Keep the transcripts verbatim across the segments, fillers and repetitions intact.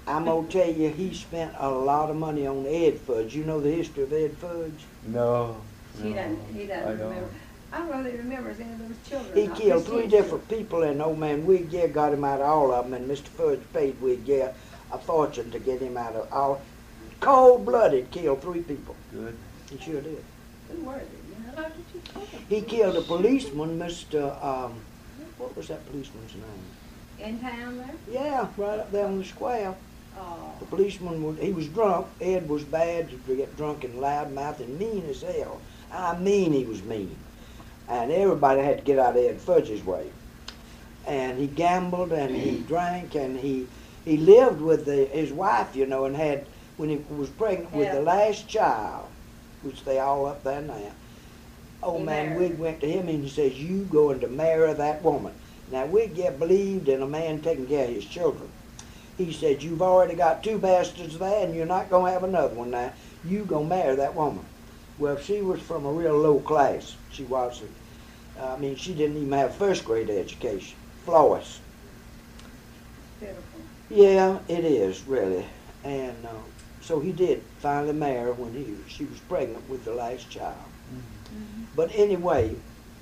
I'm gonna tell you, he spent a lot of money on Ed Fudge. You know the history of Ed Fudge? No. He no, doesn't, he doesn't I remember. don't. I don't know that he remembers any of those children. He not killed three Christine's different children. people, and old man Wiggy got him out of all of them, and Mister Fudge paid Wiggy a fortune to get him out of all. Cold-blooded, killed three people. Good. He sure did. Who were they? You know? How did you tell him? He killed a policeman, Mister Um, what was that policeman's name? In town there? Yeah, right up there on the square. Oh. The policeman, was, he was drunk. Ed was bad. He'd get drunk and loudmouth and mean as hell. I mean he was mean. And everybody had to get out of Ed Fudge's way. And he gambled and he drank and he he lived with the, his wife, you know, and had, when he was pregnant with Yeah. the last child, which they all up there now, old He man married Wig went to him and he says, you going to marry that woman. Now Wig yeah, believed in a man taking care of his children. He said, you've already got two bastards there and you're not going to have another one now. You going to marry that woman. Well, she was from a real low class. She wasn't. I mean, she didn't even have first grade education. Flawless. Pitiful. Yeah, it is, really. And uh, so he did finally marry when he she was pregnant with the last child. Mm-hmm. But anyway,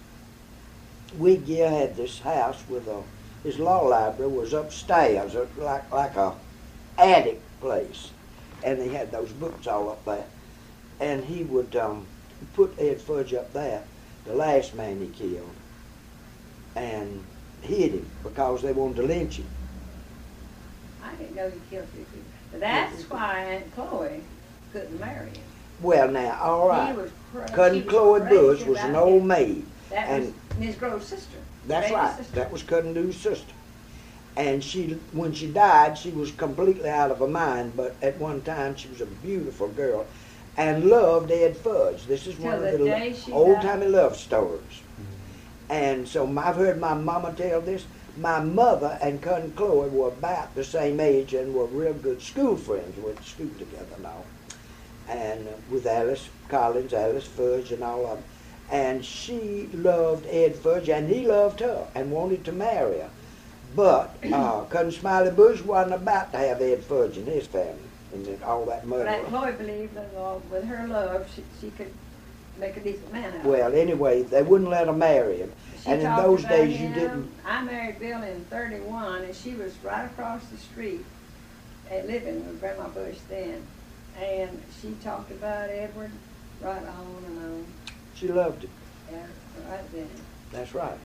Wig yeah had this house with a, his law library was upstairs, uh, like like a attic place. And he had those books all up there. And he would um, put Ed Fudge up there, the last man he killed, and hid him because they wanted to lynch him. I didn't know you killed three people. But that's why Aunt Chloe couldn't marry him. Well, now, all He right. was cra- she Cousin was Chloe crazy Bush was about an old him. maid. That and was Miss Grove's sister. That's baby right. sister. That was Cousin Lou's sister. And she, when she died, she was completely out of her mind, but at one time she was a beautiful girl and loved Ed Fudge. This is Till one of the the day she old-timey died. love stories. And so my- I've heard my mama tell this. My mother and Cousin Chloe were about the same age and were real good school friends. We went to school together now. And uh, with Alice Collins, Alice Fudge, and all of them. And she loved Ed Fudge, and he loved her and wanted to marry her. But uh, Cousin Smiley Bush wasn't about to have Ed Fudge in his family and then all that But murder. Aunt Chloe believed that uh, with her love, she, she could make a decent man out of him. Well, anyway, they wouldn't let her marry him. She And in talked those about days, you him. didn't. I married Bill in thirty-one, and she was right across the street, uh, living with Grandma Bush then. And she talked about Edward right on and on. She loved him. Yeah, right then. That's right.